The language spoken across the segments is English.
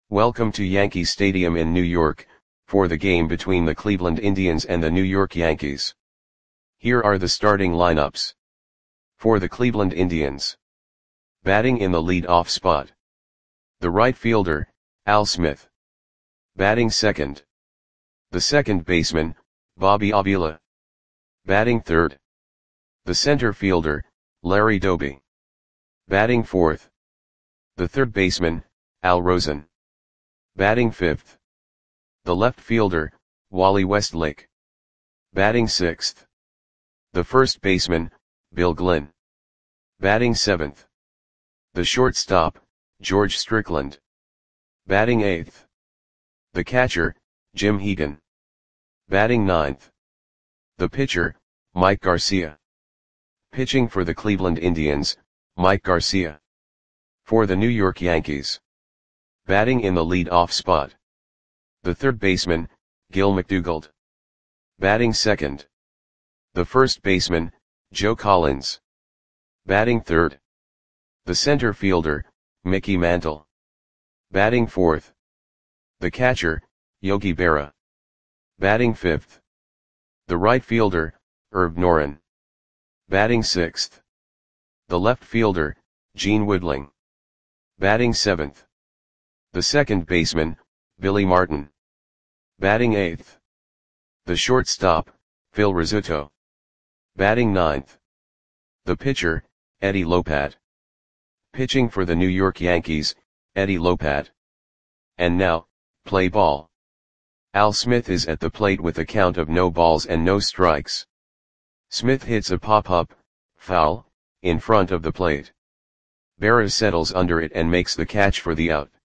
Welcome to Yankee Stadium in New York, for the game between the Cleveland Indians and the New York Yankees. Here are the starting lineups. For the Cleveland Indians. Batting in the lead-off spot. The right fielder, Al Smith. Batting second. The second baseman, Bobby Avila. Batting third. The center fielder, Larry Doby. Batting fourth. The third baseman, Al Rosen. Batting fifth. The left fielder, Wally Westlake. Batting sixth. The first baseman, Bill Glynn. Batting seventh. The shortstop, George Strickland. Batting eighth. The catcher, Jim Hegan. Batting ninth. The pitcher, Mike Garcia. Pitching for the Cleveland Indians, Mike Garcia. For the New York Yankees. Batting in the lead-off spot. The third baseman, Gil McDougald. Batting second. The first baseman, Joe Collins. Batting third. The center fielder, Mickey Mantle. Batting fourth. The catcher, Yogi Berra. Batting fifth. The right fielder, Herb Noren. Batting sixth. The left fielder, Gene Woodling. Batting seventh. The second baseman, Billy Martin. Batting eighth. The shortstop, Phil Rizzuto. Batting ninth. The pitcher, Eddie Lopat. Pitching for the New York Yankees, Eddie Lopat. And now, play ball. Al Smith is at the plate with a count of no balls and no strikes. Smith hits a pop-up, foul, in front of the plate. Berra settles under it and makes the catch for the out.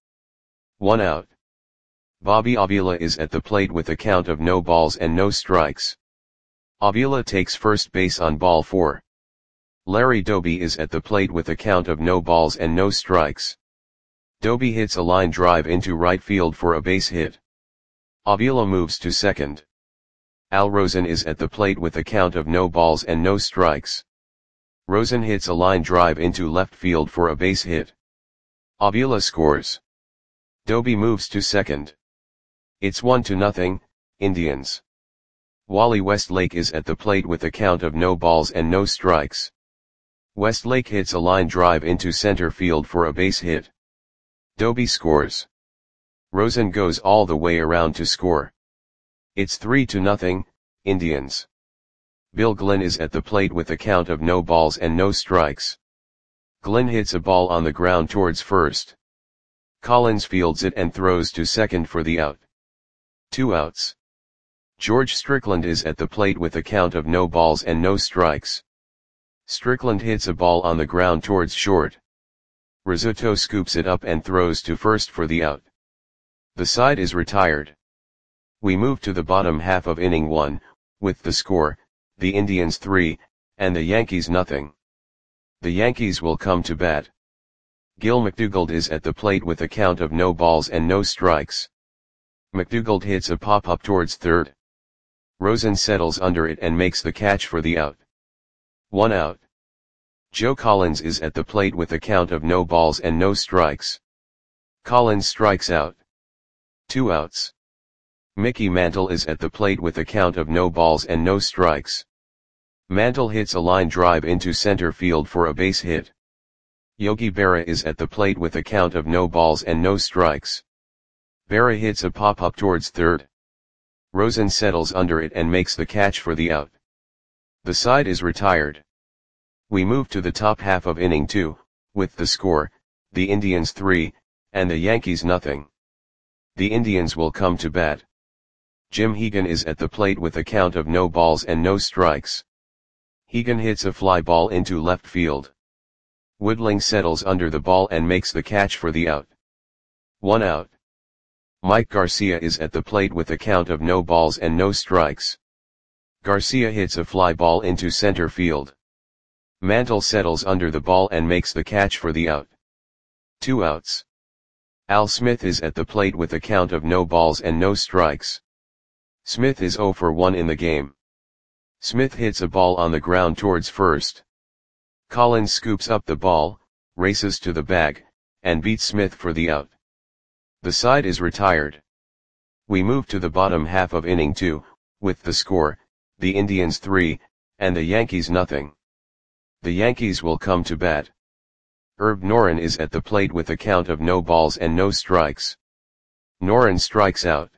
1 out. Bobby Avila is at the plate with a count of no balls and no strikes. Avila takes first base on ball 4. Larry Doby is at the plate with a count of no balls and no strikes. Doby hits a line drive into right field for a base hit. Avila moves to second. Al Rosen is at the plate with a count of no balls and no strikes. Rosen hits a line drive into left field for a base hit. Avila scores. Doby moves to second. It's 1-0, Indians. Wally Westlake is at the plate with a count of no balls and no strikes. Westlake hits a line drive into center field for a base hit. Doby scores. Rosen goes all the way around to score. It's 3-0, Indians. Bill Glynn is at the plate with a count of no balls and no strikes. Glynn hits a ball on the ground towards first. Collins fields it and throws to second for the out. 2 outs. George Strickland is at the plate with a count of no balls and no strikes. Strickland hits a ball on the ground towards short. Rizzuto scoops it up and throws to first for the out. The side is retired. We move to the bottom half of inning 1, with the score, the Indians 3, and the Yankees nothing. The Yankees will come to bat. Gil McDougald is at the plate with a count of no balls and no strikes. McDougald hits a pop-up towards third. Rosen settles under it and makes the catch for the out. 1 out. Joe Collins is at the plate with a count of no balls and no strikes. Collins strikes out. 2 outs. Mickey Mantle is at the plate with a count of no balls and no strikes. Mantle hits a line drive into center field for a base hit. Yogi Berra is at the plate with a count of no balls and no strikes. Berra hits a pop-up towards third. Rosen settles under it and makes the catch for the out. The side is retired. We move to the top half of inning 2, with the score, the Indians 3, and the Yankees nothing. The Indians will come to bat. Jim Hegan is at the plate with a count of no balls and no strikes. Hegan hits a fly ball into left field. Woodling settles under the ball and makes the catch for the out. 1 out. Mike Garcia is at the plate with a count of no balls and no strikes. Garcia hits a fly ball into center field. Mantle settles under the ball and makes the catch for the out. 2 outs. Al Smith is at the plate with a count of no balls and no strikes. Smith is 0 for 1 in the game. Smith hits a ball on the ground towards first. Collins scoops up the ball, races to the bag, and beats Smith for the out. The side is retired. We move to the bottom half of inning 2, with the score, the Indians 3, and the Yankees nothing. The Yankees will come to bat. Herb Noren is at the plate with a count of no balls and no strikes. Noren strikes out.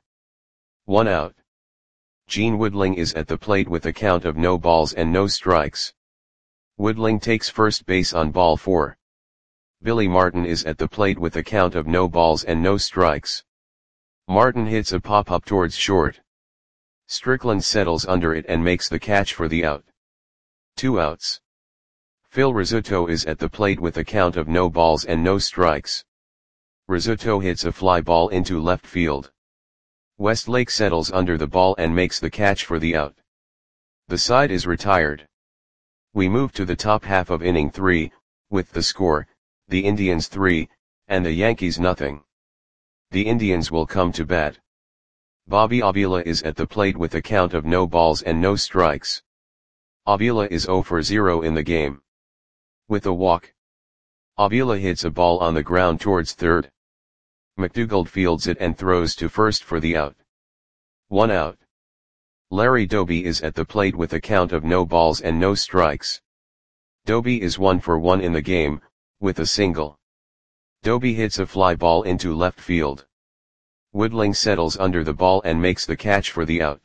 1 out. Gene Woodling is at the plate with a count of no balls and no strikes. Woodling takes first base on ball 4. Billy Martin is at the plate with a count of no balls and no strikes. Martin hits a pop-up towards short. Strickland settles under it and makes the catch for the out. 2 outs. Phil Rizzuto is at the plate with a count of no balls and no strikes. Rizzuto hits a fly ball into left field. Westlake settles under the ball and makes the catch for the out. The side is retired. We move to the top half of inning 3, with the score, the Indians 3, and the Yankees nothing. The Indians will come to bat. Bobby Avila is at the plate with a count of no balls and no strikes. Avila is 0 for 0 in the game. With a walk, Avila hits a ball on the ground towards third. McDougald fields it and throws to first for the out. 1 out. Larry Doby is at the plate with a count of no balls and no strikes. Doby is 1 for 1 in the game, with a single. Doby hits a fly ball into left field. Woodling settles under the ball and makes the catch for the out.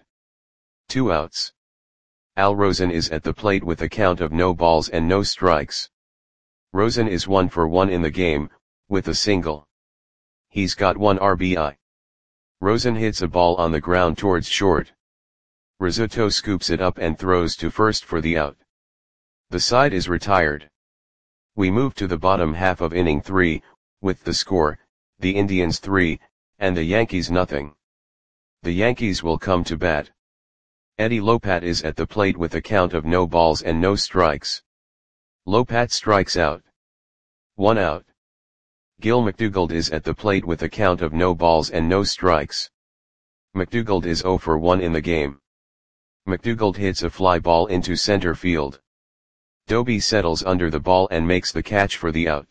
2 outs. Al Rosen is at the plate with a count of no balls and no strikes. Rosen is 1 for 1 in the game, with a single. He's got 1 RBI. Rosen hits a ball on the ground towards short. Rizzuto scoops it up and throws to first for the out. The side is retired. We move to the bottom half of inning 3, with the score, the Indians 3, and the Yankees nothing. The Yankees will come to bat. Eddie Lopat is at the plate with a count of no balls and no strikes. Lopat strikes out. 1 out. Gil McDougald is at the plate with a count of no balls and no strikes. McDougald is 0 for 1 in the game. McDougald hits a fly ball into center field. Doby settles under the ball and makes the catch for the out.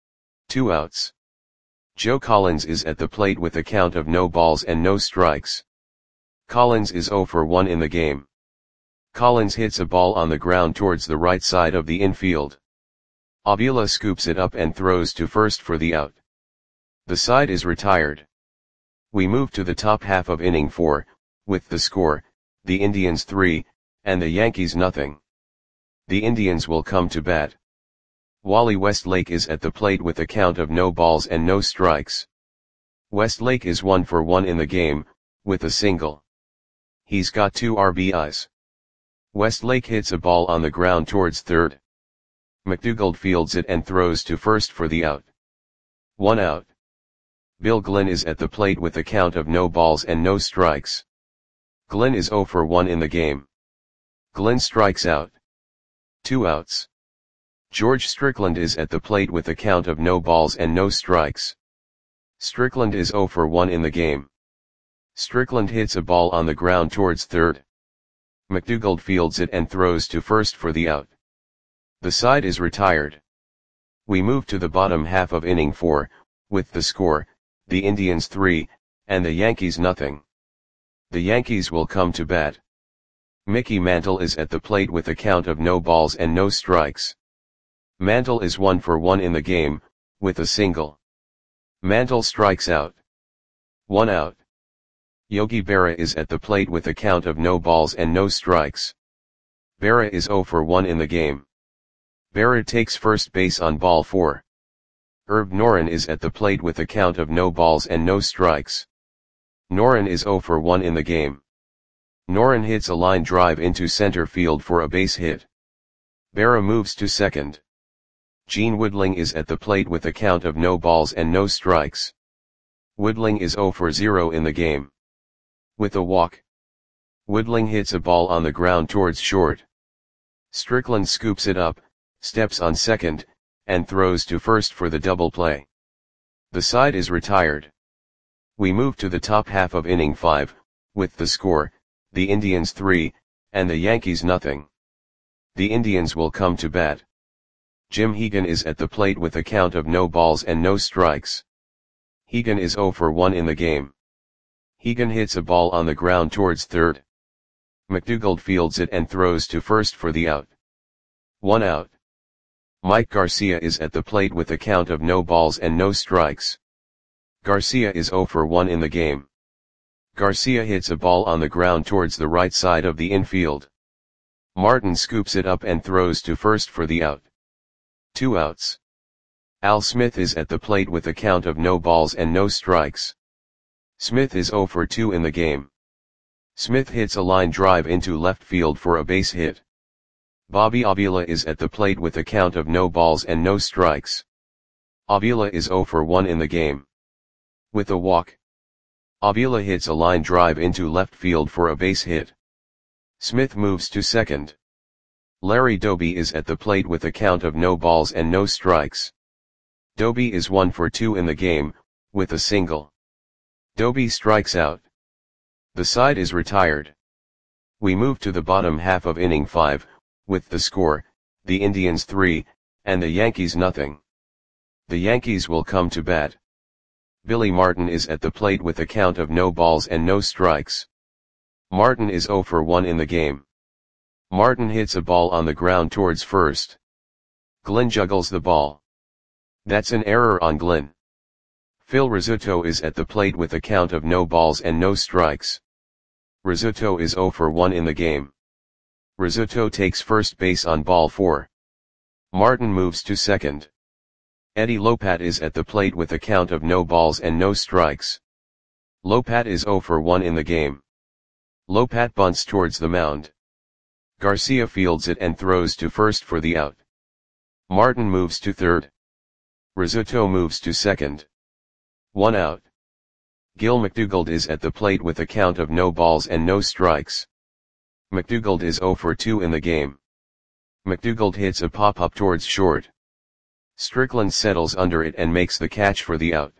2 outs. Joe Collins is at the plate with a count of no balls and no strikes. Collins is 0 for 1 in the game. Collins hits a ball on the ground towards the right side of the infield. Avila scoops it up and throws to first for the out. The side is retired. We move to the top half of inning 4, with the score, the Indians 3, and the Yankees nothing. The Indians will come to bat. Wally Westlake is at the plate with a count of no balls and no strikes. Westlake is 1 for 1 in the game, with a single. He's got 2 RBIs. Westlake hits a ball on the ground towards third. McDougald fields it and throws to first for the out. 1 out. Bill Glenn is at the plate with a count of no balls and no strikes. Glenn is 0 for 1 in the game. Glenn strikes out. 2 outs. George Strickland is at the plate with a count of no balls and no strikes. Strickland is 0 for 1 in the game. Strickland hits a ball on the ground towards third. McDougald fields it and throws to first for the out. The side is retired. We move to the bottom half of inning 4, with the score, the Indians 3, and the Yankees nothing. The Yankees will come to bat. Mickey Mantle is at the plate with a count of no balls and no strikes. Mantle is 1 for 1 in the game, with a single. Mantle strikes out. 1 out. Yogi Berra is at the plate with a count of no balls and no strikes. Berra is 0 for 1 in the game. Berra takes first base on ball 4. Herb Noren is at the plate with a count of no balls and no strikes. Noren is 0 for 1 in the game. Noren hits a line drive into center field for a base hit. Berra moves to second. Gene Woodling is at the plate with a count of no balls and no strikes. Woodling is 0 for 0 in the game. With a walk, Woodling hits a ball on the ground towards short. Strickland scoops it up, steps on second, and throws to first for the double play. The side is retired. We move to the top half of inning 5, with the score, the Indians 3, and the Yankees nothing. The Indians will come to bat. Jim Hegan is at the plate with a count of no balls and no strikes. Hegan is 0 for 1 in the game. Hegan hits a ball on the ground towards third. McDougald fields it and throws to first for the out. 1 out. Mike Garcia is at the plate with a count of no balls and no strikes. Garcia is 0 for 1 in the game. Garcia hits a ball on the ground towards the right side of the infield. Martin scoops it up and throws to first for the out. 2 outs. Al Smith is at the plate with a count of no balls and no strikes. Smith is 0 for 2 in the game. Smith hits a line drive into left field for a base hit. Bobby Avila is at the plate with a count of no balls and no strikes. Avila is 0 for 1 in the game. With a walk, Avila hits a line drive into left field for a base hit. Smith moves to second. Larry Doby is at the plate with a count of no balls and no strikes. Doby is 1 for 2 in the game, with a single. Doby strikes out. The side is retired. We move to the bottom half of inning 5, with the score, the Indians 3, and the Yankees nothing. The Yankees will come to bat. Billy Martin is at the plate with a count of no balls and no strikes. Martin is 0 for 1 in the game. Martin hits a ball on the ground towards first. Glenn juggles the ball. That's an error on Glenn. Phil Rizzuto is at the plate with a count of no balls and no strikes. Rizzuto is 0 for 1 in the game. Rizzuto takes first base on ball 4. Martin moves to second. Eddie Lopat is at the plate with a count of no balls and no strikes. Lopat is 0 for 1 in the game. Lopat bunts towards the mound. Garcia fields it and throws to first for the out. Martin moves to third. Rizzuto moves to second. 1 out. Gil McDougald is at the plate with a count of no balls and no strikes. McDougald is 0 for 2 in the game. McDougald hits a pop-up towards short. Strickland settles under it and makes the catch for the out.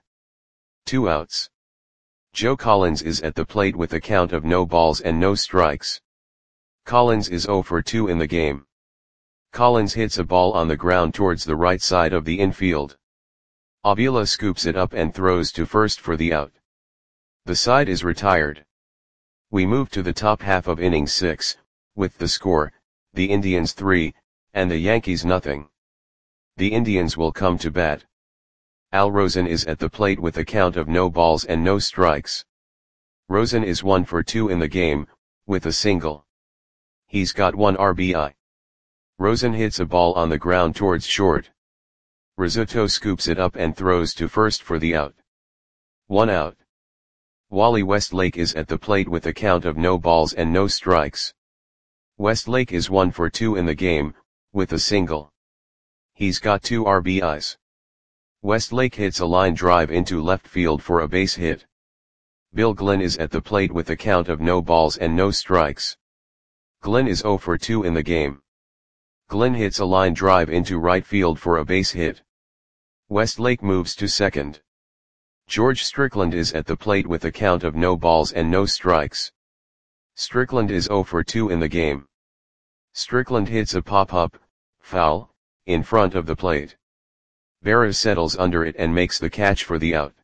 2 outs. Joe Collins is at the plate with a count of no balls and no strikes. Collins is 0 for 2 in the game. Collins hits a ball on the ground towards the right side of the infield. Avila scoops it up and throws to first for the out. The side is retired. We move to the top half of inning 6, with the score, the Indians 3, and the Yankees nothing. The Indians will come to bat. Al Rosen is at the plate with a count of no balls and no strikes. Rosen is 1 for 2 in the game, with a single. He's got 1 RBI. Rosen hits a ball on the ground towards short. Rizzuto scoops it up and throws to first for the out. 1 out. Wally Westlake is at the plate with a count of no balls and no strikes. Westlake is 1 for 2 in the game, with a single. He's got 2 RBIs. Westlake hits a line drive into left field for a base hit. Bill Glenn is at the plate with a count of no balls and no strikes. Glenn is 0 for 2 in the game. Glenn hits a line drive into right field for a base hit. Westlake moves to second. George Strickland is at the plate with a count of no balls and no strikes. Strickland is 0 for 2 in the game. Strickland hits a pop-up, foul, in front of the plate. Berra settles under it and makes the catch for the out.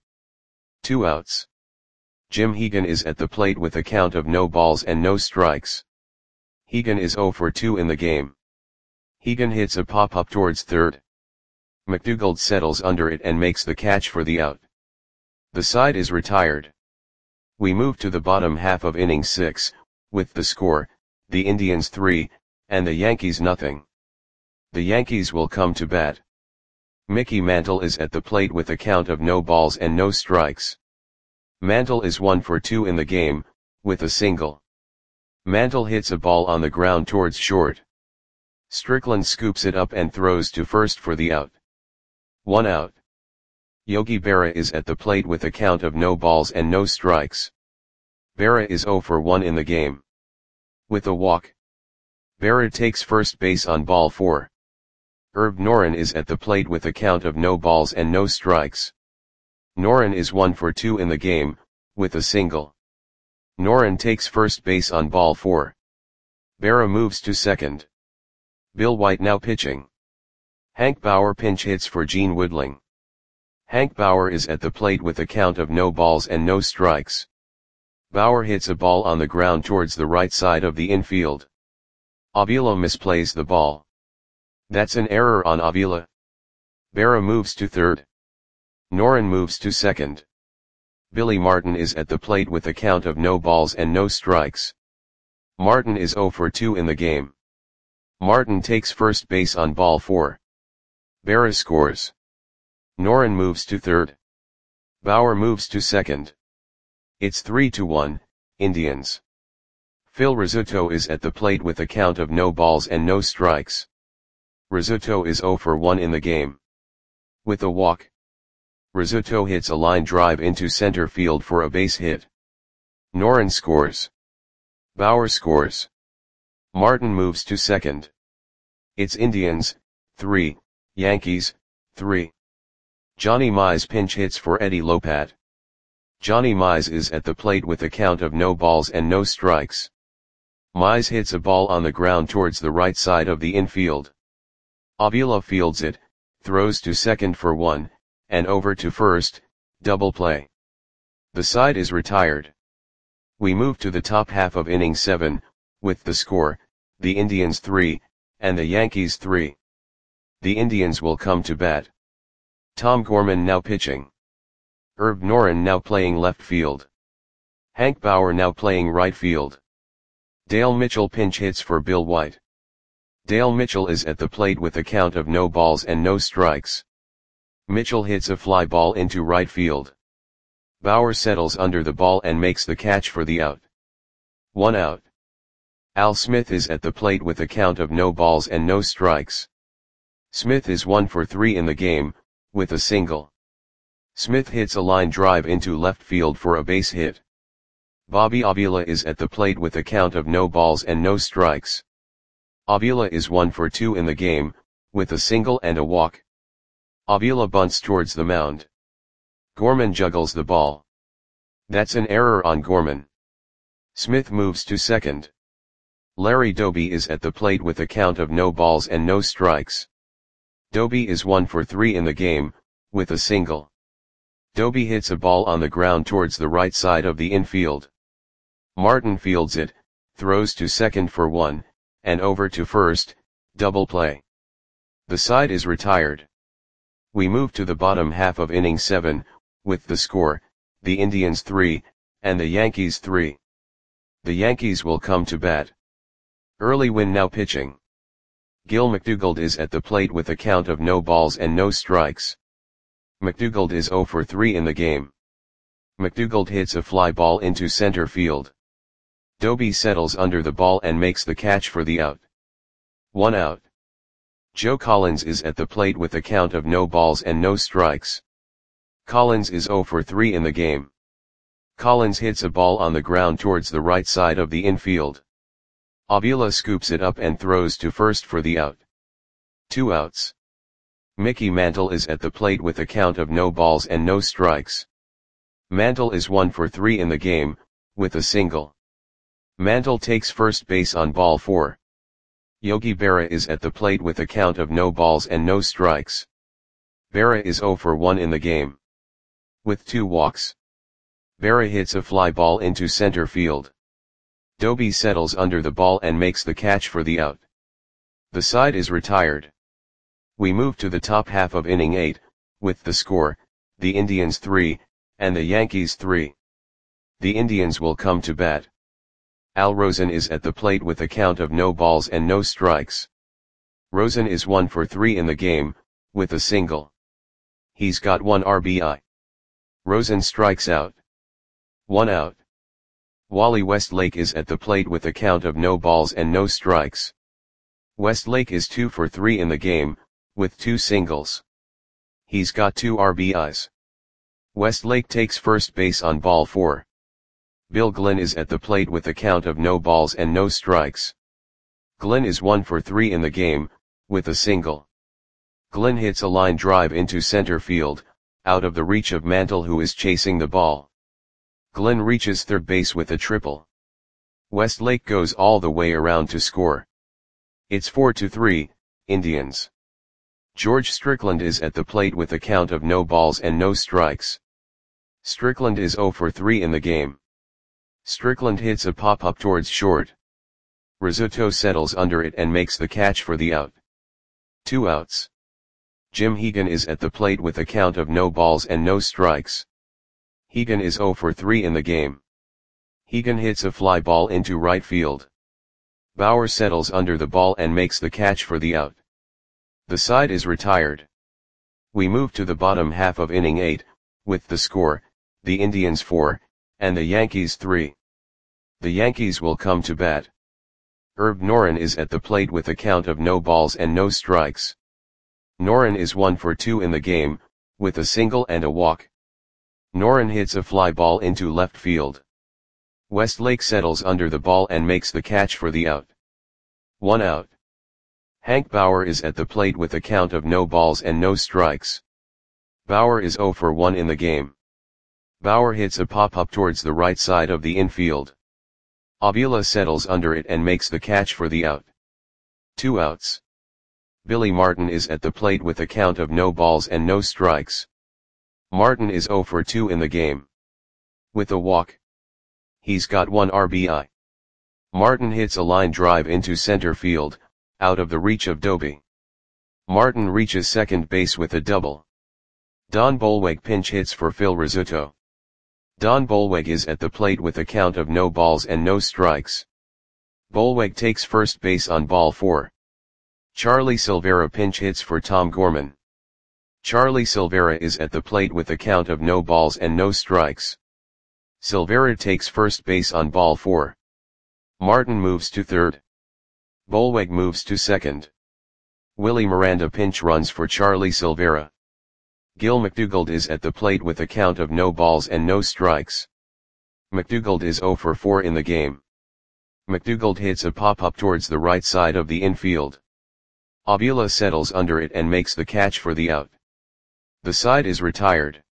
2 outs. Jim Hegan is at the plate with a count of no balls and no strikes. Hegan is 0 for 2 in the game. Hegan hits a pop-up towards third. McDougald settles under it and makes the catch for the out. The side is retired. We move to the bottom half of inning 6, with the score, the Indians 3, and the Yankees nothing. The Yankees will come to bat. Mickey Mantle is at the plate with a count of no balls and no strikes. Mantle is 1 for 2 in the game, with a single. Mantle hits a ball on the ground towards short. Strickland scoops it up and throws to first for the out. 1 out. Yogi Berra is at the plate with a count of no balls and no strikes. Berra is 0 for 1 in the game. With a walk, Berra takes first base on ball 4. Herb Noren is at the plate with a count of no balls and no strikes. Noren is 1 for 2 in the game, with a single. Noren takes first base on ball 4. Berra moves to second. Bill White now pitching. Hank Bauer pinch hits for Gene Woodling. Hank Bauer is at the plate with a count of no balls and no strikes. Bauer hits a ball on the ground towards the right side of the infield. Avila misplays the ball. That's an error on Avila. Berra moves to third. Noren moves to second. Billy Martin is at the plate with a count of no balls and no strikes. Martin is 0 for 2 in the game. Martin takes first base on ball 4. Berra scores. Noren moves to third. Bauer moves to second. It's 3-1, Indians. Phil Rizzuto is at the plate with a count of no balls and no strikes. Rizzuto is 0 for 1 in the game. With a walk, Rizzuto hits a line drive into center field for a base hit. Noren scores. Bauer scores. Martin moves to second. It's Indians, 3, Yankees, 3. Johnny Mize pinch hits for Eddie Lopat. Johnny Mize is at the plate with a count of no balls and no strikes. Mize hits a ball on the ground towards the right side of the infield. Avila fields it, throws to second for 1, and over to first, double play. The side is retired. We move to the top half of inning 7, with the score, the Indians 3, and the Yankees 3. The Indians will come to bat. Tom Gorman now pitching. Herb Noren now playing left field. Hank Bauer now playing right field. Dale Mitchell pinch hits for Bill White. Dale Mitchell is at the plate with a count of no balls and no strikes. Mitchell hits a fly ball into right field. Bauer settles under the ball and makes the catch for the out. 1 out. Al Smith is at the plate with a count of no balls and no strikes. Smith is 1 for 3 in the game, with a single. Smith hits a line drive into left field for a base hit. Bobby Avila is at the plate with a count of no balls and no strikes. Avila is 1 for 2 in the game, with a single and a walk. Avila bunts towards the mound. Gorman juggles the ball. That's an error on Gorman. Smith moves to second. Larry Doby is at the plate with a count of no balls and no strikes. Doby is 1 for 3 in the game, with a single. Doby hits a ball on the ground towards the right side of the infield. Martin fields it, throws to second for 1, and over to first, double play. The side is retired. We move to the bottom half of inning 7, with the score, the Indians 3, and the Yankees 3. The Yankees will come to bat. Early Win now pitching. Gil McDougald is at the plate with a count of no balls and no strikes. McDougald is 0 for 3 in the game. McDougald hits a fly ball into center field. Doby settles under the ball and makes the catch for the out. 1 out. Joe Collins is at the plate with a count of no balls and no strikes. Collins is 0 for 3 in the game. Collins hits a ball on the ground towards the right side of the infield. Avila scoops it up and throws to first for the out. 2 outs. Mickey Mantle is at the plate with a count of no balls and no strikes. Mantle is 1 for 3 in the game, with a single. Mantle takes first base on ball 4. Yogi Berra is at the plate with a count of no balls and no strikes. Berra is 0 for 1 in the game. With 2 walks. Berra hits a fly ball into center field. Doby settles under the ball and makes the catch for the out. The side is retired. We move to the top half of inning 8, with the score, the Indians 3, and the Yankees 3. The Indians will come to bat. Al Rosen is at the plate with a count of no balls and no strikes. Rosen is 1 for 3 in the game, with a single. He's got 1 RBI. Rosen strikes out. 1 out. Wally Westlake is at the plate with a count of no balls and no strikes. Westlake is 2 for 3 in the game, with 2 singles. He's got 2 RBIs. Westlake takes first base on ball 4. Bill Glenn is at the plate with a count of no balls and no strikes. Glenn is 1 for 3 in the game, with a single. Glenn hits a line drive into center field, out of the reach of Mantle, who is chasing the ball. Glenn reaches third base with a triple. Westlake goes all the way around to score. It's 4-3, Indians. George Strickland is at the plate with a count of no balls and no strikes. Strickland is 0 for 3 in the game. Strickland hits a pop-up towards short. Rizzuto settles under it and makes the catch for the out. 2 outs. Jim Hegan is at the plate with a count of no balls and no strikes. Hegan is 0 for 3 in the game. Hegan hits a fly ball into right field. Bauer settles under the ball and makes the catch for the out. The side is retired. We move to the bottom half of inning 8, with the score, the Indians 4, and the Yankees 3. The Yankees will come to bat. Herb Noren is at the plate with a count of no balls and no strikes. Noren is 1 for 2 in the game, with a single and a walk. Noren hits a fly ball into left field. Westlake settles under the ball and makes the catch for the out. 1 out. Hank Bauer is at the plate with a count of no balls and no strikes. Bauer is 0 for 1 in the game. Bauer hits a pop-up towards the right side of the infield. Avila settles under it and makes the catch for the out. 2 outs. Billy Martin is at the plate with a count of no balls and no strikes. Martin is 0 for 2 in the game. With a walk. He's got 1 RBI. Martin hits a line drive into center field, out of the reach of Doby. Martin reaches second base with a double. Don Bolweg pinch hits for Phil Rizzuto. Don Bolweg is at the plate with a count of no balls and no strikes. Bolweg takes first base on ball 4. Charlie Silvera pinch hits for Tom Gorman. Charlie Silvera is at the plate with a count of no balls and no strikes. Silvera takes first base on ball 4. Martin moves to third. Bolweg moves to second. Willie Miranda pinch runs for Charlie Silvera. Gil McDougald is at the plate with a count of no balls and no strikes. McDougald is 0 for 4 in the game. McDougald hits a pop-up towards the right side of the infield. Avila settles under it and makes the catch for the out. The side is retired.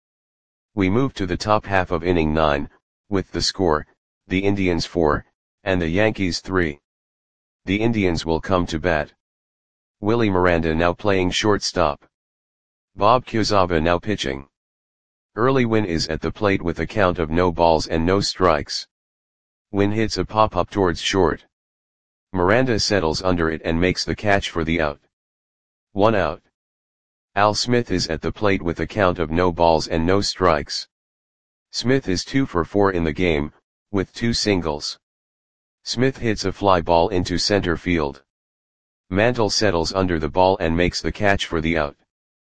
We move to the top half of inning 9, with the score, the Indians 4, and the Yankees 3. The Indians will come to bat. Willie Miranda now playing shortstop. Bob Quezada now pitching. Early Wynn is at the plate with a count of no balls and no strikes. Wynn hits a pop-up towards short. Miranda settles under it and makes the catch for the out. 1 out. Al Smith is at the plate with a count of no balls and no strikes. Smith is 2 for 4 in the game, with 2 singles. Smith hits a fly ball into center field. Mantle settles under the ball and makes the catch for the out.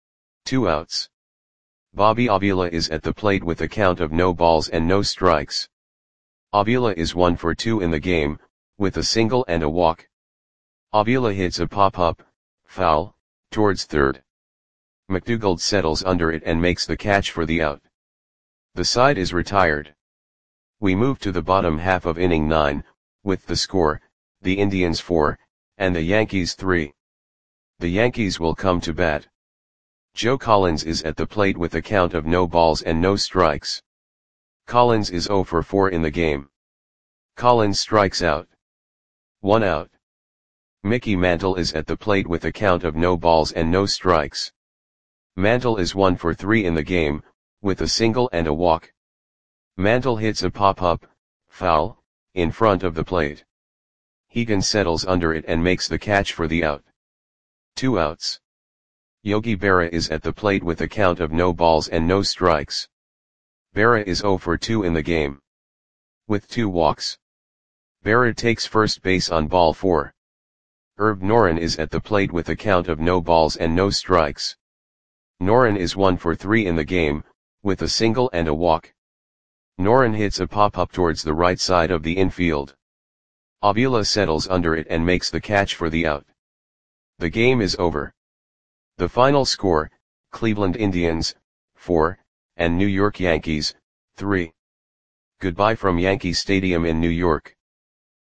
2 outs. Bobby Avila is at the plate with a count of no balls and no strikes. Avila is 1 for 2 in the game, with a single and a walk. Avila hits a pop-up, foul, towards third. McDougald settles under it and makes the catch for the out. The side is retired. We move to the bottom half of inning 9, with the score, the Indians 4, and the Yankees 3. The Yankees will come to bat. Joe Collins is at the plate with a count of no balls and no strikes. Collins is 0 for 4 in the game. Collins strikes out. 1 out. Mickey Mantle is at the plate with a count of no balls and no strikes. Mantle is 1 for 3 in the game, with a single and a walk. Mantle hits a pop-up, foul, in front of the plate. Hegan settles under it and makes the catch for the out. 2 outs. Yogi Berra is at the plate with a count of no balls and no strikes. Berra is 0 for 2 in the game. With 2 walks. Berra takes first base on ball 4. Herb Noren is at the plate with a count of no balls and no strikes. Noren is 1 for 3 in the game, with a single and a walk. Noren hits a pop-up towards the right side of the infield. Avila settles under it and makes the catch for the out. The game is over. The final score, Cleveland Indians, 4, and New York Yankees, 3. Goodbye from Yankee Stadium in New York.